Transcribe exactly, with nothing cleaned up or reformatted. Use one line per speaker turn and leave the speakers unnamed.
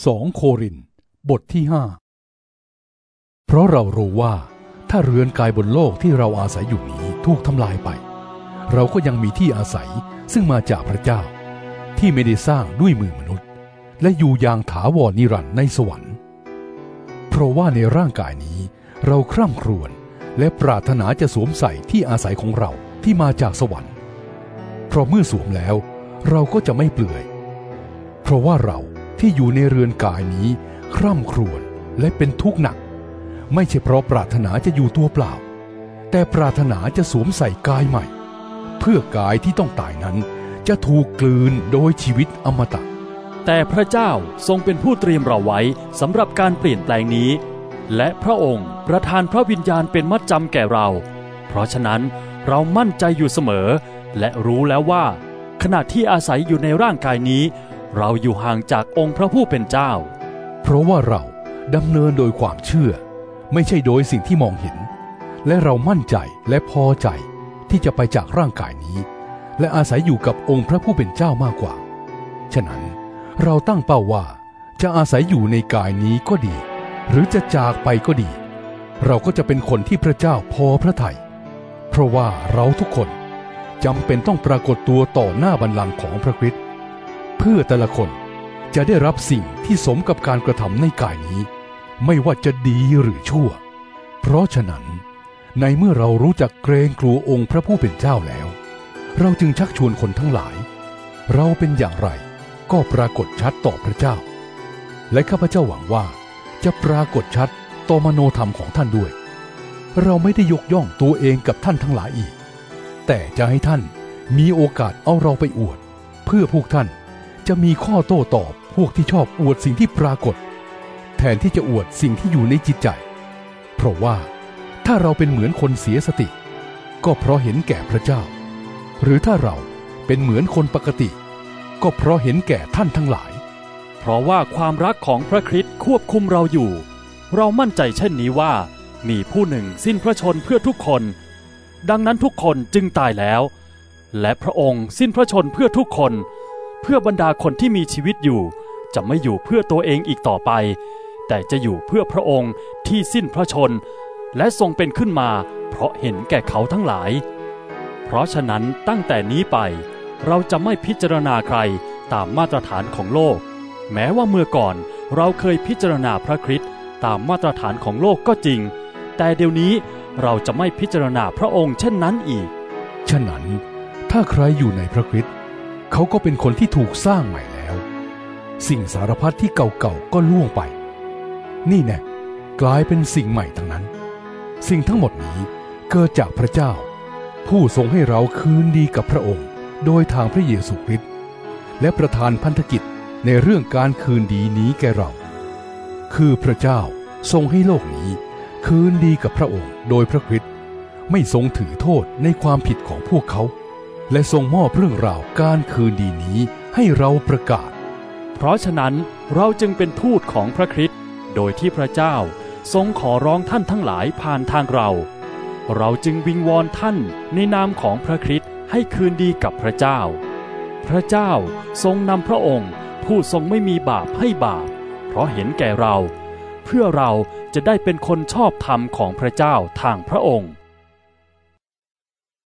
สองโครินธ์บทที่ห้าเพราะเรารู้ว่าถ้าเรือนกายบนโลกที่เราอาศัยอยู่นี้ถูกทำลายไปเราก็ยังมีที่อาศัยซึ่งมาจากพระเจ้าที่ไม่ได้สร้างด้วยมือมนุษย์และอยู่อย่างถาวรนิรันดร์ในสวรรค์เพราะว่าในร่างกายนี้เราคร่ำครวญและปรารถนาจะสวมใส่ที่อาศัยของเราที่มาจากสวรรค์เพราะเมื่อสวมแล้วเราก็จะไม่เปลือยเพราะว่าเราที่อยู่ในเรือนกายนี้คร่ำครวญและเป็นทุกข์หนักไม่ใช่เพราะปรารถนาจะอยู่ตัวเปล่าแต่ปรารถนาจะสวมใส่กายใหม่เพื่อกายที่ต้องตายนั้นจะถูกกลืนโดยชีวิตอมตะ
แต่พระเจ้าทรงเป็นผู้เตรียมเราไว้สำหรับการเปลี่ยนแปลงนี้และพระองค์ประทานพระวิญญาณเป็นมัดจำแก่เราเพราะฉะนั้นเรามั่นใจอยู่เสมอและรู้แล้วว่าขณะที่อาศัยอยู่ในร่างกายนี้เราอยู่ห่างจากองค์พระผู้เป็นเจ้า
เพราะว่าเราดำเนินโดยความเชื่อไม่ใช่โดยสิ่งที่มองเห็นและเรามั่นใจและพอใจที่จะไปจากร่างกายนี้และอาศัยอยู่กับองค์พระผู้เป็นเจ้ามากกว่าฉะนั้นเราตั้งเป้าว่าจะอาศัยอยู่ในกายนี้ก็ดีหรือจะจากไปก็ดีเราก็จะเป็นคนที่พระเจ้าพอพระทัยเพราะว่าเราทุกคนจำเป็นต้องปรากฏตัวต่อหน้าบัลลังก์ของพระคริสต์เพื่อแต่ละคนจะได้รับสิ่งที่สมกับการกระทำในกายนี้ไม่ว่าจะดีหรือชั่วเพราะฉะนั้นในเมื่อเรารู้จักเกรงกลัวองค์พระผู้เป็นเจ้าแล้วเราจึงชักชวนคนทั้งหลายเราเป็นอย่างไรก็ปรากฏชัดต่อพระเจ้าและข้าพเจ้าหวังว่าจะปรากฏชัดต่อมโนธรรมของท่านด้วยเราไม่ได้ยกย่องตัวเองกับท่านทั้งหลายอีกแต่จะให้ท่านมีโอกาสเอาเราไปอวดเพื่อพวกท่านจะมีข้อโต้ตอบพวกที่ชอบอวดสิ่งที่ปรากฏแทนที่จะอวดสิ่งที่อยู่ในจิตใจเพราะว่าถ้าเราเป็นเหมือนคนเสียสติก็เพราะเห็นแก่พระเจ้าหรือถ้าเราเป็นเหมือนคนปกติก็เพราะเห็นแก่ท่านทั้งหลาย
เพราะว่าความรักของพระคริสต์ควบคุมเราอยู่เรามั่นใจเช่นนี้ว่ามีผู้หนึ่งสิ้นพระชนเพื่อทุกคนดังนั้นทุกคนจึงตายแล้วและพระองค์สิ้นพระชนเพื่อทุกคนเพื่อบรรดาคนที่มีชีวิตอยู่จะไม่อยู่เพื่อตัวเองอีกต่อไปแต่จะอยู่เพื่อพระองค์ที่สิ้นพระชนและทรงเป็นขึ้นมาเพราะเห็นแก่เขาทั้งหลายเพราะฉะนั้นตั้งแต่นี้ไปเราจะไม่พิจารณาใครตามมาตรฐานของโลกแม้ว่าเมื่อก่อนเราเคยพิจารณาพระคริสต์ตามมาตรฐานของโลกก็จริงแต่เดี๋ยวนี้เราจะไม่พิจารณาพระองค์เช่นนั้นอีก
ฉะนั้นถ้าใครอยู่ในพระคริสต์เขาก็เป็นคนที่ถูกสร้างใหม่แล้วสิ่งสารพัดที่เก่าๆก็ล่วงไปนี่แน่กลายเป็นสิ่งใหม่ทั้งนั้นสิ่งทั้งหมดนี้เกิดจากพระเจ้าผู้ทรงให้เราคืนดีกับพระองค์โดยทางพระเยซูคริสต์และประทานพันธกิจในเรื่องการคืนดีนี้แก่เราคือพระเจ้าทรงให้โลกนี้คืนดีกับพระองค์โดยพระคริสต์ไม่ทรงถือโทษในความผิดของพวกเขาและทรงมอบเรื่องราวการคืนดีนี้ให้เราประกาศ
เพราะฉะนั้นเราจึงเป็นทูตของพระคริสต์โดยที่พระเจ้าทรงขอร้องท่านทั้งหลายผ่านทางเราเราจึงวิงวอนท่านในนามของพระคริสต์ให้คืนดีกับพระเจ้าพระเจ้าทรงนำพระองค์ผู้ทรงไม่มีบาปให้บาปเพราะเห็นแก่เราเพื่อเราจะได้เป็นคนชอบธรรมของพระเจ้าทางพระองค์